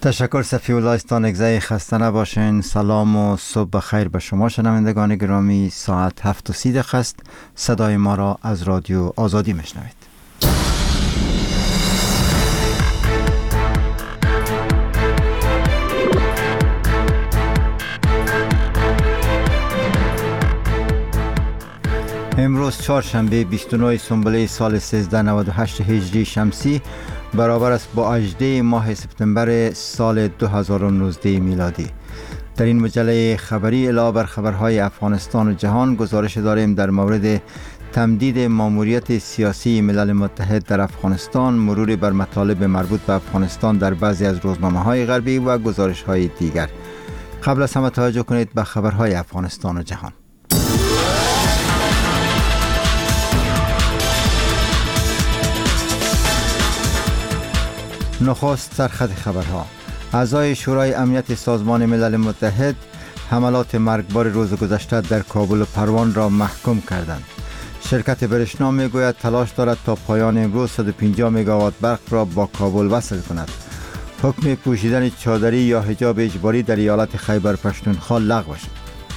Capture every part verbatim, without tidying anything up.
تشکر صفی الله استانگزی، خسته نباشین. سلام و صبح بخیر به شما شنوندگان گرامی. ساعت هفت و سی دقیقه است. صدای ما را از رادیو آزادی میشنوید. امروز چهارشنبه بیست و نه سنبله سال سیزده نود و هشت هجری شمسی برابر است با هجدهم ماه سپتامبر سال دو هزار و نوزده میلادی. در این مجله خبری علاوه بر خبرهای افغانستان و جهان گزارش داریم در مورد تمدید ماموریت سیاسی ملل متحد در افغانستان، مرور بر مطالب مربوط به افغانستان در بعضی از روزنامه‌های غربی و گزارش‌های دیگر. قبل از همه توجه کنید به خبرهای افغانستان و جهان. نخست سرخط خبرها. اعضای شورای امنیت سازمان ملل متحد حملات مرگبار روز گذشته در کابل و پروان را محکوم کردند. شرکت برشنا میگوید تلاش دارد تا پایان امروز صد و پنجاه مگاوات برق را با کابل وصل کند. حکم پوشیدن چادری یا حجاب اجباری در ایالت خیبر پختونخوا لغو شد.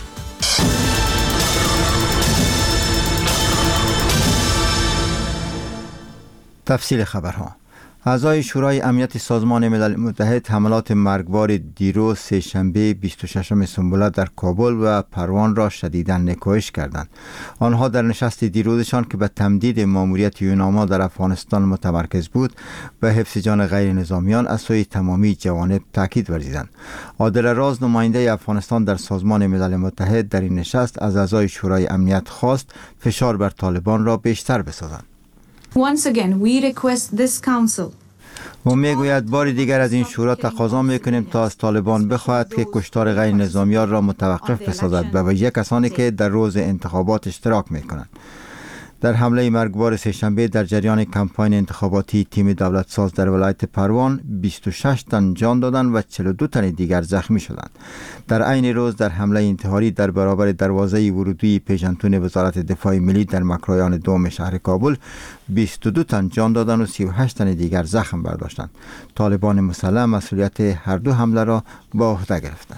تفصیل خبرها. اعضای شورای امنیت سازمان ملل متحد حملات مرگبار دیروز سه‌شنبه بیست و ششم سنبله در کابل و پروان را شدیداً نکوهش کردند. آنها در نشست دیروزشان که به تمدید ماموریت یوناما در افغانستان متمرکز بود و حفظ جان غیر نظامیان از سوی تمامی جوانب تاکید ورزیدند. عادل راز، نماینده افغانستان در سازمان ملل متحد، در این نشست از اعضای شورای امنیت خواست فشار بر طالبان را بیشتر بسازند. Once again, we request this council. او میگوید بار دیگر از این شورا تقاضا میکنیم تا از طالبان بخواهد که کشتار غیر نظامیان را متوقف بسازد و به کسانی که در روز انتخابات اشتراک میکنند. در حمله مرگبار سه‌شنبه در جریان کمپاین انتخاباتی تیم دولت ساز در ولایت پروان بیست و شش تن جان دادند و چهل و دو تن دیگر زخمی شدند. در عین روز در حمله انتحاری در برابر دروازه ورودی پیشنتون وزارت دفاع ملی در مکرایان دوم شهر کابل بیست و دو تن جان دادند و سی و هشت تن دیگر زخم برداشتند. طالبان مسلح مسئولیت هر دو حمله را به عهده گرفتند.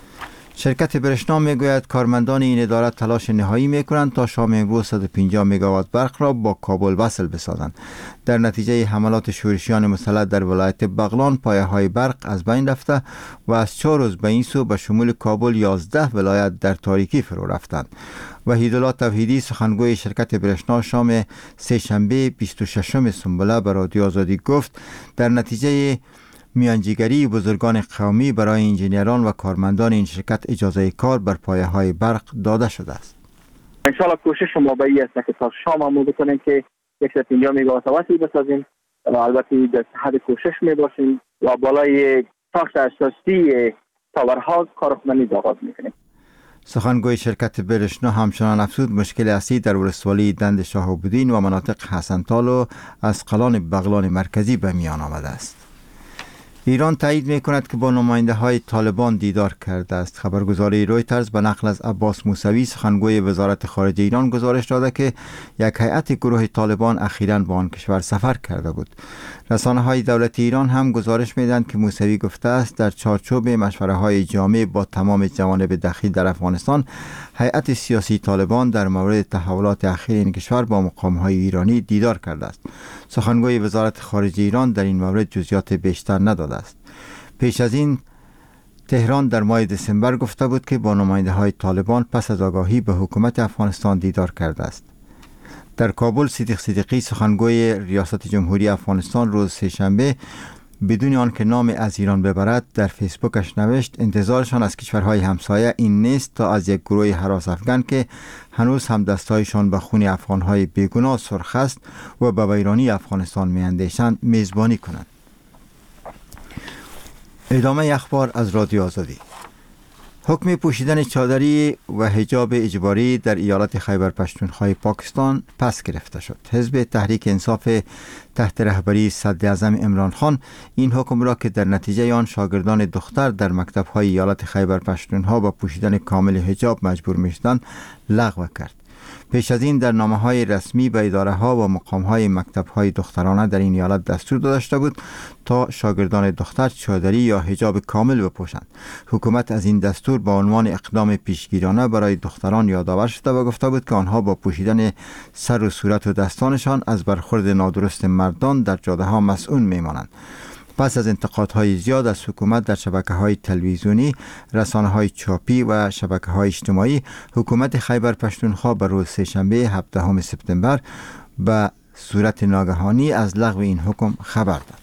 شرکت برشنا میگوید کارمندان این اداره تلاش نهایی میکنند تا شام امروز صد و پنجاه مگاوات برق را با کابل وصل بسازند. در نتیجه حملات شورشیان مسلح در ولایت بغلان پایه های برق از بین رفته و از چهار روز به این سو به شمول کابل یازده ولایت در تاریکی فرو رفتند. وحیدالله توحیدی، سخنگوی شرکت برشنا، شام سه‌شنبه بیست و ششم سنبله به رادیو آزادی گفت در نتیجه میانجیگری بزرگان قومی برای انجینران و کارمندان این شرکت اجازه کار بر پایه های برق داده شده است. انشاءالله کوشش ما به این است که تا شام هم بکنیم که صد و پنجاه مگاوات وصل بسازیم و البته در حد کوشش می باشیم و بالای ساخت اساسی تاورها کارخانه آغاز میکنیم. سخنگوی شرکت برشنا همچنان افزود مشکل اصلی در ولسوالی دند شهاب‌الدین و مناطق حسن‌تال و اسقلان بغلان مرکزی به میان آمده است. ایران تایید می‌کند که با نماینده های طالبان دیدار کرده است. خبرگزاری رویترز به نقل از عباس موسوی، سخنگوی وزارت خارجه ایران، گزارش داده که یک هیئت گروه طالبان اخیراً به آن کشور سفر کرده بود. رسانه‌های دولتی ایران هم گزارش می‌دهند که موسوی گفته است در چارچوب مشوره‌های جامع با تمام جوانب دخیل در افغانستان، هیئت سیاسی طالبان در مورد تحولات اخیر این کشور با مقام‌های ایرانی دیدار کرده است. سخنگوی وزارت خارجه ایران در این مورد جزئیات بیشتر نداده است. پیش از این تهران در ماه دسامبر گفته بود که با نماینده های طالبان پس از آگاهی به حکومت افغانستان دیدار کرده است. در کابل صدیق صدیقی، سخنگوی ریاست جمهوری افغانستان، روز سه‌شنبه بدون آنکه نام از ایران ببرد در فیسبوکش نوشت انتظارشان از کشورهای همسایه این نیست تا از یک گروه هراس افغان که هنوز هم دستایشان به خون افغانهای بیگناه سرخ است و به ویرانی افغانستان میاندیشند میزبانی کنند. ادامه اخبار از رادیو آزادی. حکم پوشیدن چادری و حجاب اجباری در ایالت خیبر پختونخوا پاکستان پس گرفته شد. حزب تحریک انصاف تحت رهبری صدراعظم عمران خان این حکم را که در نتیجه آن شاگردان دختر در مکتب‌های ایالت خیبر پختونخوا با پوشیدن کامل حجاب مجبور می‌شدند لغو کرد. پیش از این در نامه‌های رسمی به اداره‌ها و مقام‌های مکتب‌های دخترانه در این ایالت دستور داده شده بود تا شاگردان دختر چادری یا حجاب کامل بپوشند. حکومت از این دستور با عنوان اقدام پیشگیرانه برای دختران یادآور شده و گفته بود که آنها با پوشیدن سر و صورت و دستانشان از برخورد نادرست مردان در جاده‌ها مسئول می‌مانند. پس از انتقادهای زیاد از حکومت در شبکه‌های تلویزیونی، رسانه‌های چاپی و شبکه‌های اجتماعی، حکومت خیبر پختونخوا به روز سه‌شنبه هفدهم سپتامبر به صورت ناگهانی از لغو این حکم خبر داد.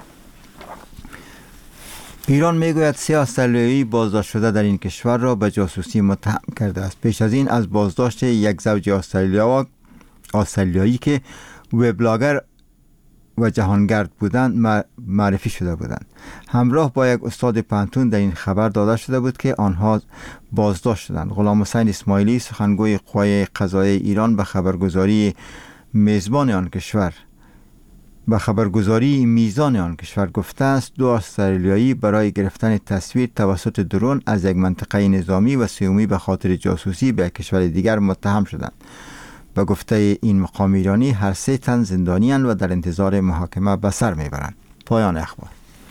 ایران میگوید سه استرالیایی بازداشت شده در این کشور را به جاسوسی متهم کرده است. پیش از این از بازداشت یک زوج استرالیا استرالیایی که وبلاگر و جهانگرد بودند معرفی شده بودند. همراه با یک استاد پانتون در این خبر داده شده بود که آنها بازداشت شدند. غلام حسین اسماعیلی سخنگوی قوای قضاییه ایران به خبرگزاری میزبان آن کشور به خبرگزاری میزان آن کشور گفته است دو استرالیایی برای گرفتن تصویر توسط درون از یک منطقه نظامی و سومی به خاطر جاسوسی به کشور دیگر متهم شدند. به گفته این مقام ایرانی هر سه تن زندانی اند و در انتظار محاکمه به سر میبرند. پایان اخبار.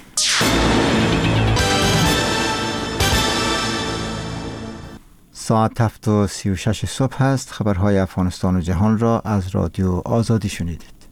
ساعت هفت و سی و شش صبح است. خبرهای افغانستان و جهان را از رادیو آزادی شنیدید.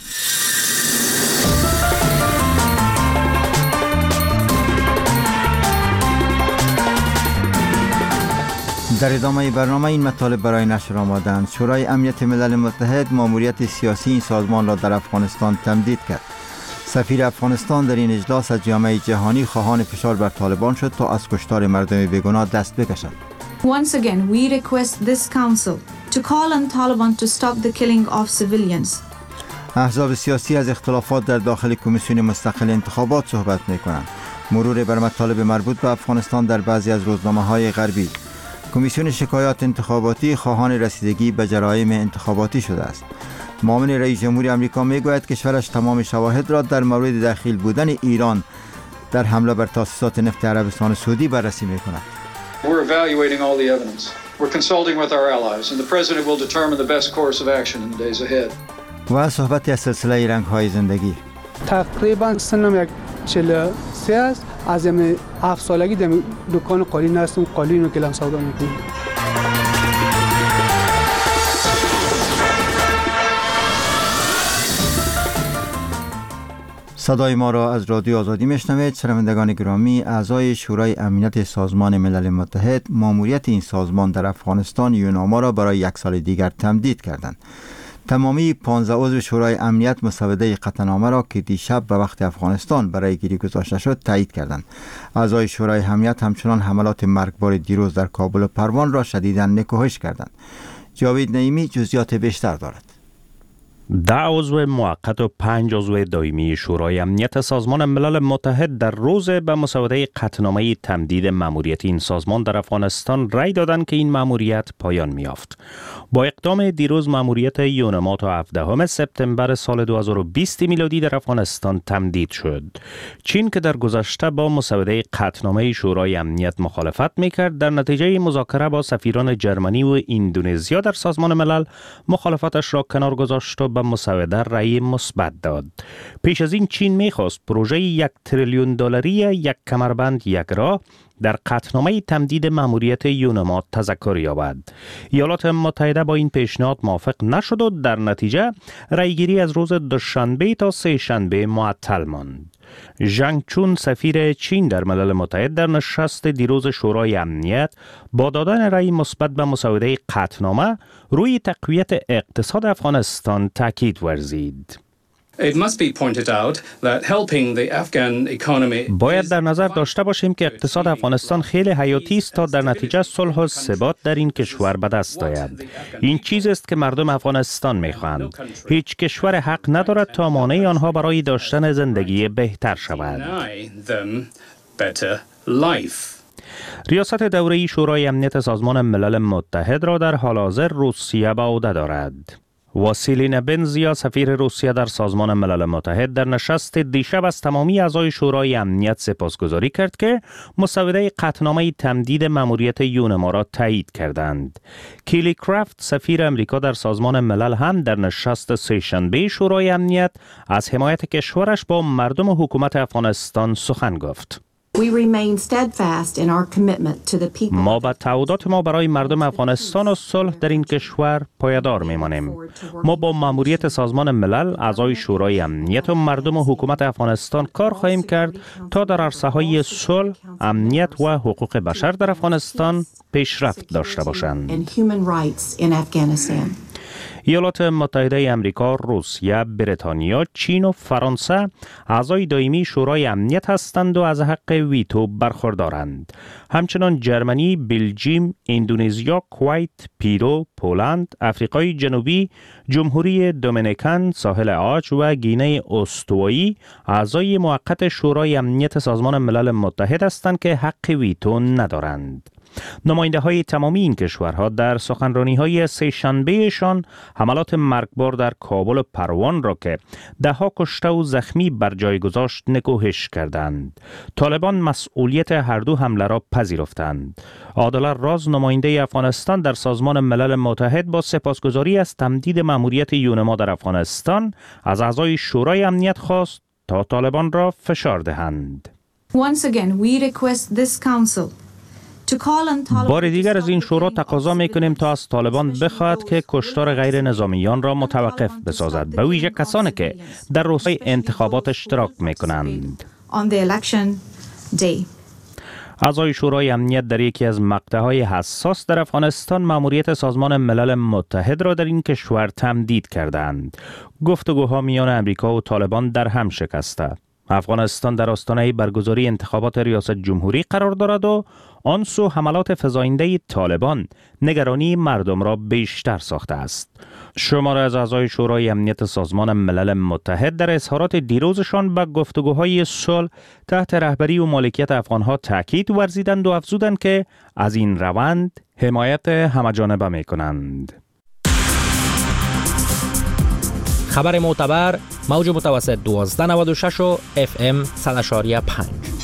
در ادامه برنامه این مطالب برای نشر آمدند. شورای امنیت ملل متحد ماموریت سیاسی این سازمان را در افغانستان تمدید کرد. سفیر افغانستان در این اجلاس از جامعه جهانی خواهان فشار بر طالبان شد تا از کشتار مردم بیگناه دست بکشند. Once again, we request this council to call on Taliban to stop the killing of civilians. احزاب سیاسی از اختلافات در داخل کمیسیون مستقل انتخابات صحبت می‌کنند. مرور بر مطالب مربوط به افغانستان در بعضی از روزنامه‌های غربی. کمیسیون شکایات انتخاباتی خواهان رسیدگی به جرایم انتخاباتی شده است. معاون رئیس جمهوری آمریکا میگوید کشورش تمام شواهد را در مورد دخیل بودن ایران در حمله بر تاسیسات نفت عربستان سعودی بررسی می‌کند. We're evaluating all the evidence. We're consulting with our allies and the president will determine the best course of action in the days ahead. و صحبت از سلسله رنگ‌های زندگی. تقریبا سنم یک چهل و سه است. از این هفت سالگی در دکان قالین هستم، قالین رو کلم سودا میکنم. صدای ما را از رادیو آزادی میشنوید. شنوندگان گرامی، اعضای شورای امنیت سازمان ملل متحد ماموریت این سازمان در افغانستان یوناما را برای یک سال دیگر تمدید کردند. تمامی پانزده عضو شورای امنیت مسوده قطعنامه را که دیشب به وقت افغانستان برای گیری گذاشته شد تایید کردند. اعضای شورای امنیت همچنان حملات مرگبار دیروز در کابل و پروان را شدیداً نکوهش کردند. جاوید نعیمی جزئیات بیشتر دارد. ده عضو موقت و پنج عضو دائمی شورای امنیت سازمان ملل متحد در روز به مسوده قطعنامه تمدید مأموریت این سازمان در افغانستان رأی دادند که این مأموریت پایان می‌یافت. با اقدام دیروز مأموریت یونما تا هفدهم سپتامبر سال دو هزار و بیست میلادی در افغانستان تمدید شد. چین که در گذشته با مسوده قطعنامه شورای امنیت مخالفت می‌کرد، در نتیجه مذاکره با سفیران جرمنی و اندونزیا در سازمان ملل مخالفتش را کنار گذاشت و به مسوده رأی مثبت داد. پیش از این چین می‌خواست پروژه یک تریلیون دلاری یک کمربند یک راه در قطعنامه تمدید مأموریت یونما تذکر یابد. ایالات متحده با این پیشنهاد موافق نشد و در نتیجه رأیگیری از روز دوشنبه تا سه شنبه معطل ماند. ژنگ چون سفیر چین در ملل متحد در نشست دیروز شورای امنیت با دادن رأی مثبت به مسوده قطعنامه روی تقویت اقتصاد افغانستان تاکید ورزید. It must be pointed out that helping the Afghan economy باید در نظر داشته باشیم که اقتصاد افغانستان خیلی حیاتی است تا در نتیجه صلح و ثبات در این کشور به دست آید. این چیز است که مردم افغانستان می‌خواهند. هیچ کشور حق ندارد تا مانع آنها برای داشتن زندگی بهتر شود. ریاست دوره‌ای شورای امنیت سازمان ملل متحد را در حال حاضر روسیه به عهده دارد. واسیلی نبنز یا سفیر روسیه در سازمان ملل متحد در نشست دیشب از تمامی اعضای شورای امنیت سپاسگزاری کرد که مسوده قطعنامه تمدید مأموریت یونما را تایید کردند. کیلی کرافت سفیر امریکا در سازمان ملل هم در نشست سه‌شنبه شورای امنیت از حمایت کشورش با مردم حکومت افغانستان سخن گفت. ما به تعهدات ما برای مردم افغانستان و صلح در این کشور پایدار میمانیم. ما با مأموریت سازمان ملل، اعضای شورای امنیت و مردم و حکومت افغانستان کار خواهیم کرد تا در عرصه‌های صلح، امنیت و حقوق بشر در افغانستان پیشرفت داشته باشند. ایالات متحده امریکا، روسیه، بریتانیا، چین و فرانسه اعضای دائمی شورای امنیت هستند و از حق ویتو برخوردارند. همچنان جرمنی، بلژیم، اندونزیا، کویت، پیرو، پولند، آفریقای جنوبی، جمهوری دومینیکن، ساحل عاج و گینه استوایی اعضای موقت شورای امنیت سازمان ملل متحد هستند که حق ویتو ندارند. نماینده های تمامی این کشورها در سخنرانی های سه شنبهشان حملات مرگبار در کابل و پروان را که ده ها کشته و زخمی بر جای گذاشت نکوهش کردند. طالبان مسئولیت هر دو حمله را پذیرفتند. عادل راز نماینده افغانستان در سازمان ملل متحد با سپاسگزاری از تمدید مأموریت یونما در افغانستان از اعضای شورای امنیت خواست تا طالبان را فشار دهند. Once again, we request this council بار دیگر از این شورا تقاضا میکنیم تا از طالبان بخواهد که کشتار غیر نظامیان را متوقف بسازد، به ویژه کسانی که در روزهای انتخابات اشتراک میکنند. اعضای شورای امنیت در یکی از مقطعهای حساس در افغانستان مأموریت سازمان ملل متحد را در این کشور تمدید کردند. گفتگوها میان امریکا و طالبان در هم شکسته. افغانستان در آستانه برگزاری انتخابات ریاست جمهوری قرار دارد و آن سو حملات فزاینده طالبان نگرانی مردم را بیشتر ساخته است. شماره از اعضای شورای امنیت سازمان ملل متحد در اظهارات دیروزشان به گفتگوهای صلح تحت رهبری و مالکیت افغانها تاکید ورزیدند و افزودند که از این روند حمایت همه‌جانبه می‌کنند. خبر معتبر موج متوسط دوازده نود و شش و اف ام صد و پنج.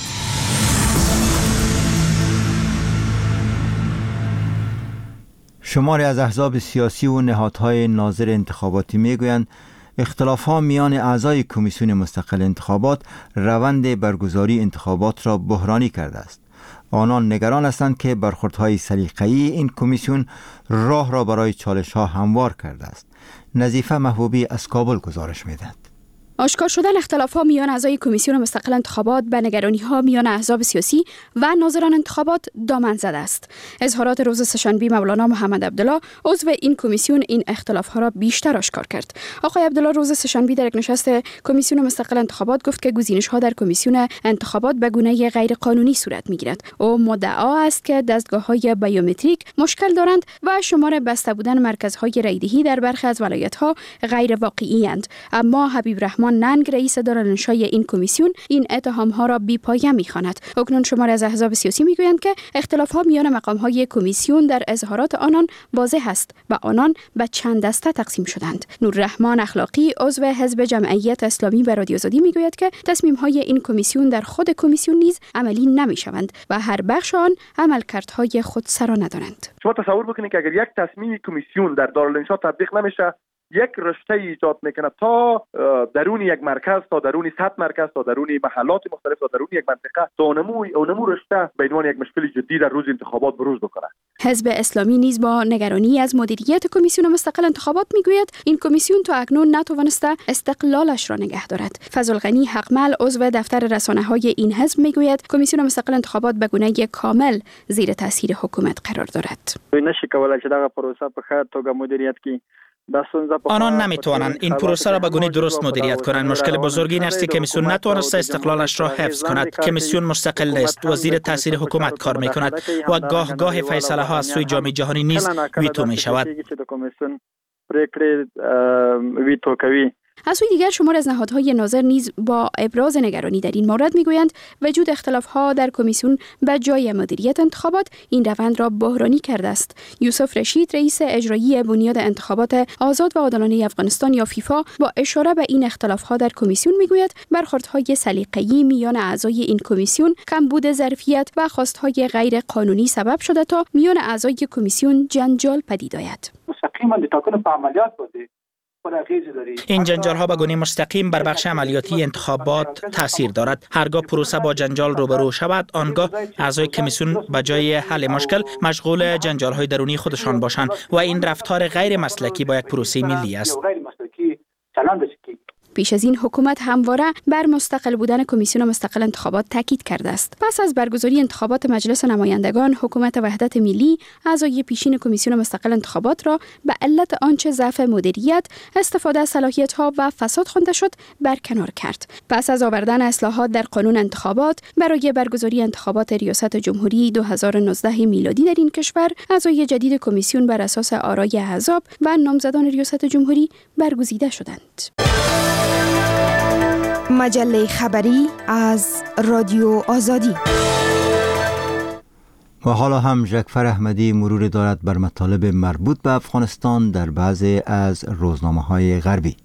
شماری از احزاب سیاسی و نهادهای ناظر انتخاباتی میگویند اختلاف‌ها میان اعضای کمیسیون مستقل انتخابات روند برگزاری انتخابات را بحرانی کرده است. آنان نگران هستند که برخوردهای سلیقه‌ای این کمیسیون راه را برای چالش‌ها هموار کرده است. نظیفه محبوبی از کابل گزارش می‌دهد. آشکار شدن اختلاف‌ها میان اعضای کمیسیون مستقل انتخابات به نگرانی‌ها میان احزاب سیاسی و ناظران انتخابات دامن زده است. اظهارات روز سه‌شنبه مولانا محمد عبدالله عضو این کمیسیون این اختلاف‌ها را بیشتر آشکار کرد. آقای عبدالله روز سه‌شنبه در یک نشست کمیسیون مستقل انتخابات گفت که گزینش‌ها در کمیسیون انتخابات به گونه غیر قانونی صورت می‌گیرد. او مدعا است که دستگاه‌های بیومتریک مشکل دارند و شمار بسته بودن مرکزهای رایدهی در برخی از ولایت‌ها غیر واقعی‌اند. اما حبیب رحمان ننگ رئیس دارالانشای این کمیسیون این اتهام‌ها را بی‌پایه می‌خواند. اکنون شمار از احزاب سیاسی می‌گویند که اختلاف‌ها میان مقام‌های کمیسیون در اظهارات آنان واضح است و آنان به چند دسته تقسیم شدند. نوررحمان اخلاقی عضو حزب جمعیت اسلامی به رادیو آزادی می‌گوید که تصمیم‌های این کمیسیون در خود کمیسیون نیز عملی نمی‌شوند و هر بخش آن عملکردهای خودسرا ندارند. شما تصور بکنید که اگر یک تصمیم کمیسیون در دارالانشا تطبیق نمیشه، یک رشته ایجاد میکنه تا درون یک مرکز، تا درون صد مرکز، تا درون محلات مختلف، تا درون یک منطقه، تا اونمو اونمو رشته به عنوان یک مشکل جدی در روز انتخابات بروز بکنه. حزب اسلامی نیز با نگرانی از مدیریت کمیسیون مستقل انتخابات میگوید این کمیسیون تا اکنون نتوانسته استقلالش را نگه دارد. فضلغنی حقمل عضو دفتر رسانه‌های این حزب میگوید کمیسیون مستقل انتخابات به گونه کامل زیر تاثیر حکومت قرار دارد. نشي کولای چې دغه پروسه په ښه توګه مدیریت کړي. آنان نمیتوانند این پروسه را به گونه درست مدیریت کنند. مشکل بزرگی این است که کمیسیون نتوانسته استقلالش را حفظ کند. کمیسیون مستقل است و زیر تاثیر حکومت کار میکند و گاه گاه فیصله ها از سوی جامعه جهانی نیز ویتو می شود. ویتو کوي از سوی دیگر شمار از نهادهای ناظر نیز با ابراز نگرانی در این مورد میگویند وجود اختلاف‌ها در کمیسیون به جای مدیریت انتخابات این روند را بحرانی کرده است. یوسف رشید رئیس اجرایی بنیاد انتخابات آزاد و عادلانه افغانستان یا فیفا با اشاره به این اختلاف‌ها در کمیسیون میگوید برخوردهای سلیقه‌ای میان اعضای این کمیسیون کمبود ظرفیت و خواستهای غیر قانونی سبب شده تا میان اعضای کمیسیون جنجال پدید آید. مستقیما د ټاکنو په عملیات باندې این جنجال ها به گونه مستقیم بر بخش عملیاتی انتخابات تاثیر دارد. هرگاه پروسه با جنجال روبرو شود، آنگاه اعضای کمیسیون به جای حل مشکل مشغول جنجال های درونی خودشان باشند و این رفتار غیر مسلکی با یک پروسه ملی است. پیش از این حکومت همواره بر مستقل بودن کمیسیون مستقل انتخابات تاکید کرده است. پس از برگزاری انتخابات مجلس نمایندگان، حکومت وحدت ملی اعضای پیشین کمیسیون مستقل انتخابات را به علت آنچه ضعف مدیریت، استفاده از صلاحیت‌ها و فساد خوانده شد برکنار کرد. پس از آوردن اصلاحات در قانون انتخابات برای برگزاری انتخابات ریاست جمهوری دو هزار و نوزده میلادی در این کشور، اعضای جدید کمیسیون بر اساس آرای احزاب و نامزدان ریاست جمهوری برگزیده شدند. مجله خبری از رادیو آزادی. و حالا هم جعفر احمدی مرور دارد بر مطالب مربوط به افغانستان در بعضی از روزنامه‌های غربی.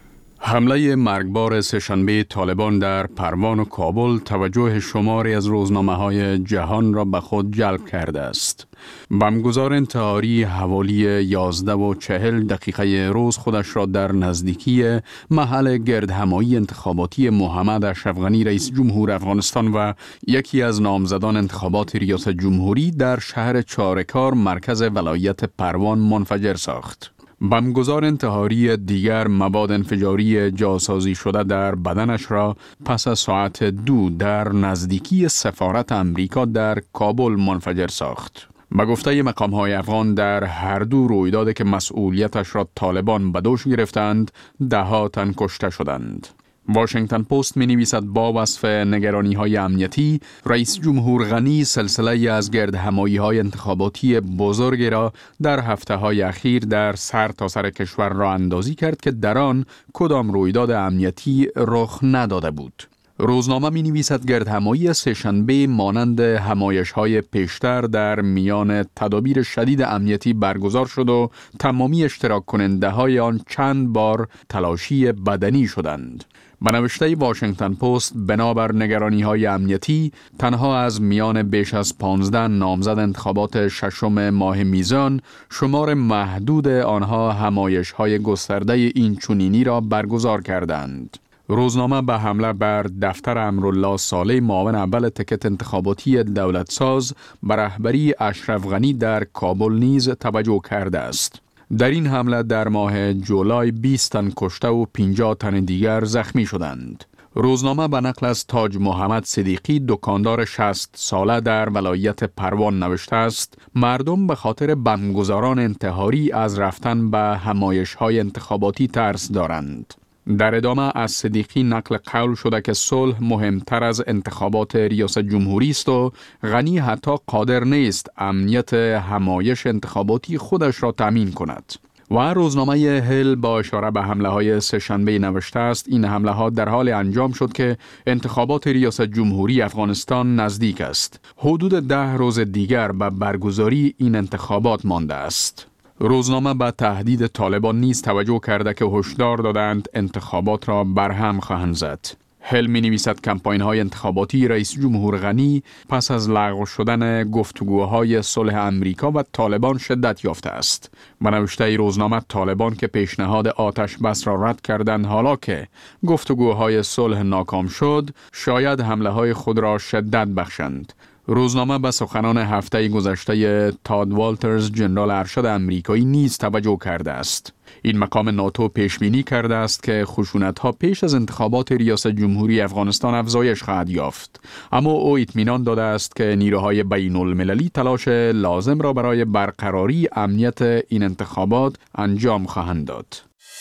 حمله مرگبار سه‌شنبه طالبان در پروان و کابل توجه شماری از روزنامه‌های جهان را به خود جلب کرده است. بمبگذار انتحاری حوالی یازده و چهل دقیقه روز خودش را در نزدیکی محل گردهمایی انتخاباتی محمد اشرف غنی رئیس جمهور افغانستان و یکی از نامزدان انتخابات ریاست جمهوری در شهر چارکار مرکز ولایت پروان منفجر ساخت. بمبگذار انتحاری دیگر مواد انفجاری جاسازی شده در بدنش را پس از ساعت دو در نزدیکی سفارت امریکا در کابل منفجر ساخت. به گفته مقام‌های افغان در هر دو رویداد که مسئولیتش را طالبان به دوش گرفتند، ده ها تن کشته شدند. واشنگتن پست می نویسد با وصف نگرانی های امنیتی، رئیس جمهور غنی سلسله از گردهمایی های انتخاباتی بزرگی را در هفته های اخیر در سر تا سر کشور را اندازی کرد که در آن کدام رویداد امنیتی رخ نداده بود. روزنامه می نویسد گردهمایی سه‌شنبه مانند همایش های پیشتر در میان تدابیر شدید امنیتی برگزار شد و تمامی اشتراک کننده های آن چند بار تلاشی بدنی شدند. به نوشته واشنگتن پست، بنابر نگرانی های امنیتی، تنها از میان بیش از پانزده نامزد انتخابات ششم ماه میزان، شمار محدود آنها همایش های گسترده این چنینی را برگزار کردند. روزنامه به حمله بر دفتر امرالله صالح معاون اول تکت انتخاباتی دولتساز به رهبری اشرف غنی در کابل نیز توجه کرده است. در این حمله در ماه جولای بیست تن کشته و پنجاه تن دیگر زخمی شدند. روزنامه به نقل از تاج محمد صدیقی، دکاندار شصت ساله در ولایت پروان نوشته است: مردم به خاطر بمبگذاران انتحاری از رفتن به همایش‌های انتخاباتی ترس دارند. در ادامه از صدیقی نقل قول شده که صلح مهمتر از انتخابات ریاست جمهوری است و غنی حتی قادر نیست امنیت همایش انتخاباتی خودش را تامین کند. و روزنامه هل با اشاره به حمله های سه‌شنبه نوشته است: این حمله ها در حال انجام شد که انتخابات ریاست جمهوری افغانستان نزدیک است. حدود ده روز دیگر به برگزاری این انتخابات مانده است. روزنامه به تهدید طالبان نیز توجه کرده که هشدار دادند انتخابات را برهم خواهند زد. هل می نویسد کمپاین های انتخاباتی رئیس جمهور غنی پس از لغو شدن گفتگوهای صلح امریکا و طالبان شدت یافته است. به نوشته روزنامه، طالبان که پیشنهاد آتش بس را رد کردند، حالا که گفتگوهای صلح ناکام شد، شاید حمله های خود را شدت بخشند. روزنامه به سخنان هفته گذشته تاد والترز، ژنرال ارشد آمریکایی، نیز توجه کرده است. این مقام ناتو پیش بینی کرده است که خشونت‌ها پیش از انتخابات ریاست جمهوری افغانستان افزایش خواهد یافت، اما او اطمینان داده است که نیروهای بین المللی تلاش لازم را برای برقراری امنیت این انتخابات انجام خواهند داد.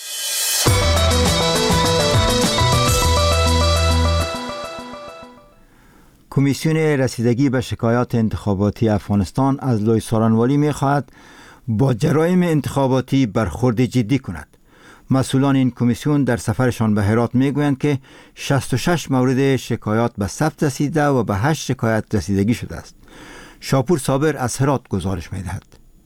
کمیسیون رسیدگی به شکایات انتخاباتی افغانستان از لوی سارنوالی می خواهد با جرایم انتخاباتی برخورد جدی کند. مسئولان این کمیسیون در سفرشان به هرات میگویند که شصت و شش مورد شکایات به ثبت رسیده و به هشت شکایت رسیدگی شده است. شاپور صابر از هرات گزارش می‌دهد.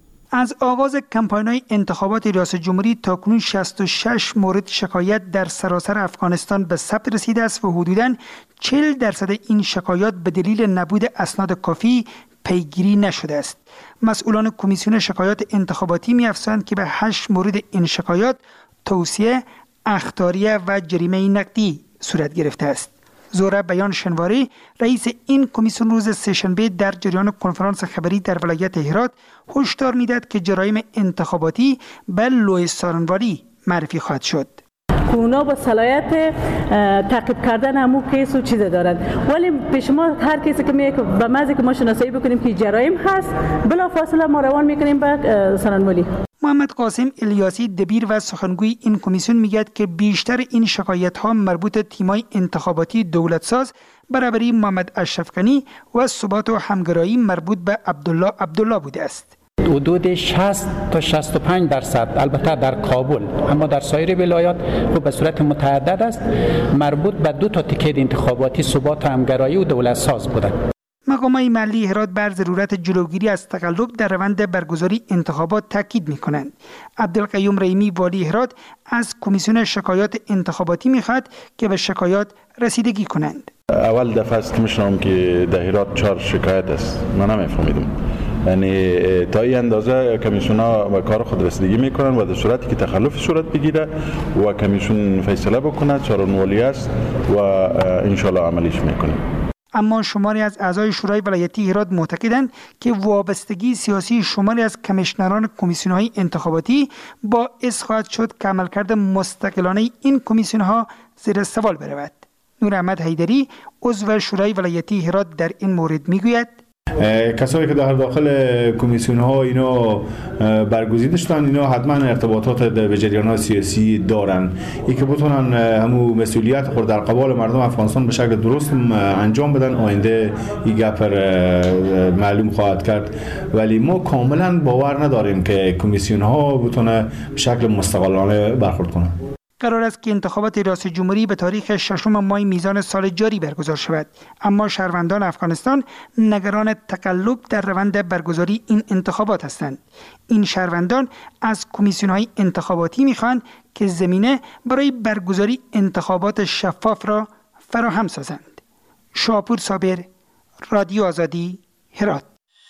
از آغاز کمپاین‌های انتخابات ریاست جمهوری تا کنون شصت و شش مورد شکایت در سراسر افغانستان به ثبت رسیده است و حدوداً چهل درصد این شکایات به دلیل نبود اسناد کافی پیگیری نشده است. مسئولان کمیسیون شکایات انتخاباتی می‌افزایند که به هشت مورد این شکایات توصیه، اخطاریه و جریمه نقدی صورت گرفته است. زهره بیان شنواری رئیس این کمیسیون روز سه‌شنبه در جریان کنفرانس خبری در ولایت هرات هشدار می‌دهد که جرایم انتخاباتی به لوی سارنواری معرفی خواهد شد. اونا با صلاحیت تعقیب کردن همو کیس و چیز دارند، ولی به شما هر کسی که میگه به مزه که ما شناسایی بکنیم که جرایم هست بلافاصله ما روان میکنیم به سارنواری. محمد قاسم الیاسی دبیر و سخنگوی این کمیسیون میگه که بیشتر این شکایت ها مربوط تیمای انتخاباتی دولت ساز برابری محمد اشرف غنی و ثبات و همگرایی مربوط به عبدالله عبدالله بوده است. حدود شصت تا شصت و پنج درصد البته در کابل، اما در سایر ولایات به صورت متعدد است، مربوط به دو تا تیکه انتخاباتی ثبات و همگرایی و دولت ساز بوده. مقامات محلی هرات بر ضرورت جلوگیری از تقلب در روند برگزاری انتخابات تاکید می‌کنند. عبدالقیوم رحیمی والی هرات از کمیسیون شکایات انتخاباتی می‌خواهد که به شکایات رسیدگی کنند. اول دفعه است که می‌شنوم که در هرات چهار شکایت است. من نمی‌فهمیدم. یعنی تا این اندازه کمیسیون‌ها به کار خود رسیدگی میکنن و در صورتی که تخلف صورت بگیره و کمیسیون فیصله بکنه چارنوالی است و انشالله عملیش میکنه. اما شماری از اعضای شورای ولایتی هرات معتقدند که وابستگی سیاسی شماری از کمیشنران کمیسیون‌های انتخاباتی باعث خواهد شد که عملکرد مستقلانه این کمیسیون‌ها زیر سوال برود. نور احمد حیدری عضو شورای ولایتی هرات در این مورد میگوید کسایی که در داخل کمیسیون ها اینا برگزیده شدن، اینا حتما ارتباطات به جریان سیاسی دارن، ای که بتونن همو مسئولیت خود در قبال مردم افغانستان به شکل درست انجام بدن. آینده این گپ معلوم خواهد کرد، ولی ما کاملا باور نداریم که کمیسیون ها بتونه به شکل مستقلانه برخورد کنن. قرار است که انتخابات ریاست جمهوری به تاریخ ششم ماه میزان سال جاری برگزار شود، اما شهروندان افغانستان نگران تقلب در روند برگزاری این انتخابات هستند. این شهروندان از کمیسیون‌های انتخاباتی می‌خواهند که زمینه برای برگزاری انتخابات شفاف را فراهم سازند. شاپور صابر، رادیو آزادی، هرات.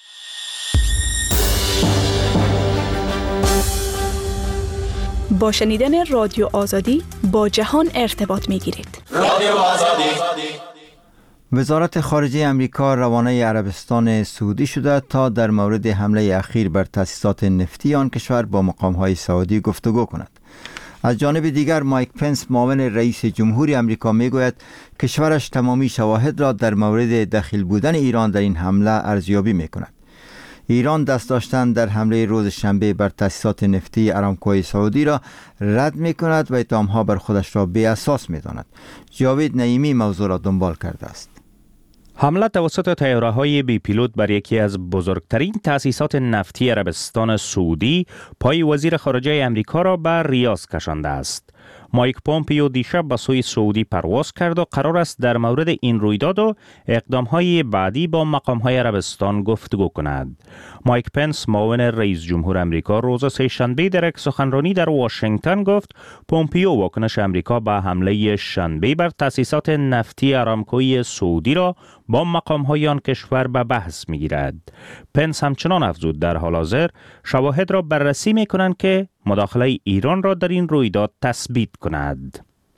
با شنیدن رادیو آزادی با جهان ارتباط می‌گیرید. رادیو آزادی. وزارت خارجه امریکا روانه عربستان سعودی شده تا در مورد حمله اخیر بر تأسیسات نفتی آن کشور با مقام‌های سعودی گفتگو کند. از جانب دیگر مایک پنس معاون رئیس جمهور امریکا میگوید کشورش تمامی شواهد را در مورد دخیل بودن ایران در این حمله ارزیابی می‌کند. ایران دست داشتن در حمله روز شنبه بر تأسیسات نفتی ارامکوی سعودی را رد می کند و اتهامها بر خودش را بی اساس می داند. جاوید نعیمی موضوع را دنبال کرده است. حمله توسط طیاره‌های بی پیلوت بر یکی از بزرگترین تأسیسات نفتی عربستان سعودی پای وزیر خارجه امریکا را بر ریاض کشانده است. مایک پومپیو دیشب به سوی سعودی پرواز کرد و قرار است در مورد این رویداد و اقدام‌های بعدی با مقام‌های عربستان گفتگو کند. مایک پنس معاون رئیس جمهور امریکا روز سه‌شنبه در یک سخنرانی در واشنگتن گفت پومپیو واکنش امریکا به حمله شنبه بر تأسیسات نفتی ارامکوی سعودی را با مقام‌های آن کشور به بحث می‌گیرد. پنس همچنان افزود در حال حاضر شواهد را بررسی می‌کنند که مداخله ایران را در این رویداد تثبیت کند.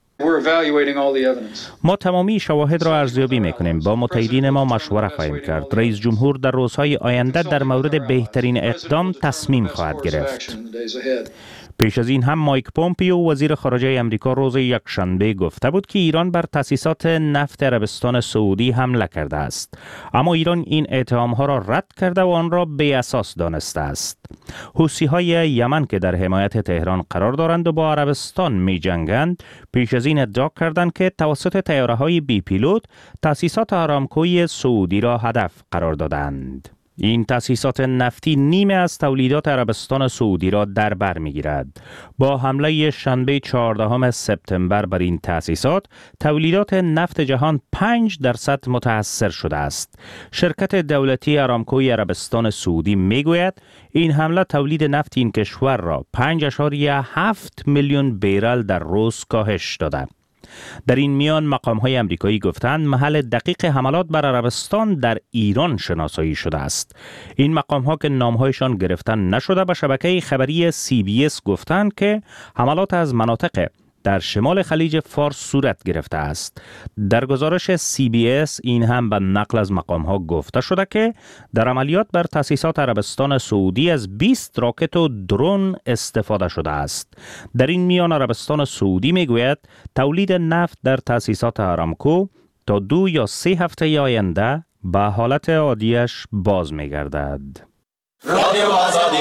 ما تمامی شواهد را ارزیابی می‌کنیم، با متحدین ما مشوره خواهیم کرد. رئیس جمهور در روزهای آینده در مورد بهترین اقدام تصمیم خواهد گرفت. پیش از این هم مایک پومپیو وزیر خارجه امریکا روز یکشنبه گفته بود که ایران بر تأسیسات نفت عربستان سعودی حمله کرده است، اما ایران این اتهام‌ها را رد کرده و آن را بی اساس دانسته است. حوثی‌های یمن که در حمایت تهران قرار دارند و با عربستان می‌جنگند، پیش از این ادعا کردند که توسط طیاره‌های بی پیلوت تأسیسات آرامکوی سعودی را هدف قرار دادند. این تأسیسات نفتی نیمه از تولیدات عربستان سعودی را در بر می‌گیرد. با حمله شنبه چهاردهم سپتامبر بر این تأسیسات، تولیدات نفت جهان پنج درصد متاثر شده است. شرکت دولتی آرامکوی عربستان سعودی میگوید این حمله تولید نفت این کشور را پنج اشاریه هفت میلیون بیرل در روز کاهش داده. در این میان مقام‌های آمریکایی گفتند محل دقیق حملات بر عربستان در ایران شناسایی شده است. این مقام‌ها که نام‌هایشان گرفته نشده به شبکه خبری سی بی اس گفتند که حملات از مناطق در شمال خلیج فارس صورت گرفته است. در گزارش سی بی اس این هم به نقل از مقام‌ها گفته شده که در عملیات بر تأسیسات عربستان سعودی از بیست راکت و درون استفاده شده است. در این میان عربستان سعودی میگوید تولید نفت در تأسیسات آرامکو تا دو یا سه هفته آینده به حالت عادیش باز میگردد. رادیو آزادی.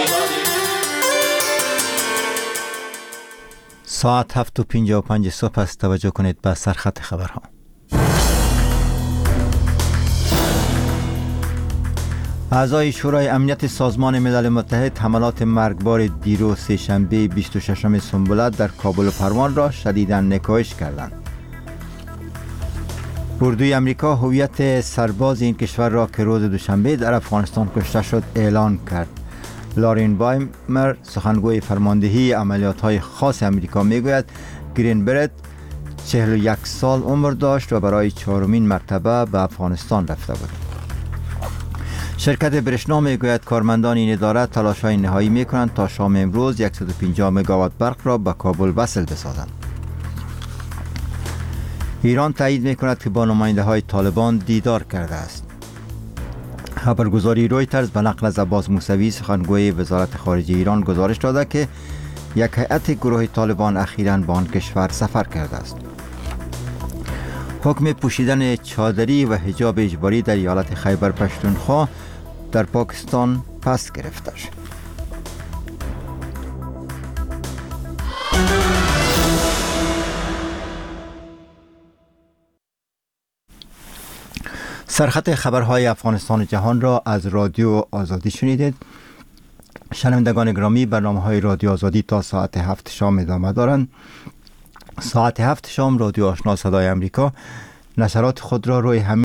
ساعت هفت و پنجاه و پنج صبح است. توجه کنید به سرخط خبرها. اعضای شورای امنیت سازمان ملل متحد حملات مرگبار دیروز سه‌شنبه بیست و ششم سنبله در کابل و پروان را شدیداً نکوهش کردند. اردوی امریکا هویت سرباز این کشور را که روز دوشنبه در افغانستان کشته شد اعلان کرد. لارین بایمر سخنگوی فرماندهی عملیات‌های خاص امریکا میگوید گرین برت چهل و یک سال عمر داشت و برای چهارمین مرتبه به افغانستان رفته بود. شرکت برشنا میگوید کارمندان این اداره تلاش‌های نهایی میکنند تا شام امروز صد و پنجاه مگاوات برق را به کابل وصل بسازند. ایران تایید میکند که با نماینده های طالبان دیدار کرده است. خبرگزاری رویترز به نقل از عباس موسوی سخنگوی وزارت خارجه ایران گزارش داده که یک هیئت گروه طالبان اخیراً به آن کشور سفر کرده است. حکم پوشیدن چادری و حجاب اجباری در ایالت خیبر پختونخوا در پاکستان پس گرفته شد. سرخط خبرهای افغانستان و جهان را از رادیو آزادی شنیدید. شنوندگان گرامی، برنامه‌های رادیو آزادی تا ساعت هفت شام ادامه دارند. ساعت هفت شام رادیو آشنا صدای امریکا نشرات خود را روی همین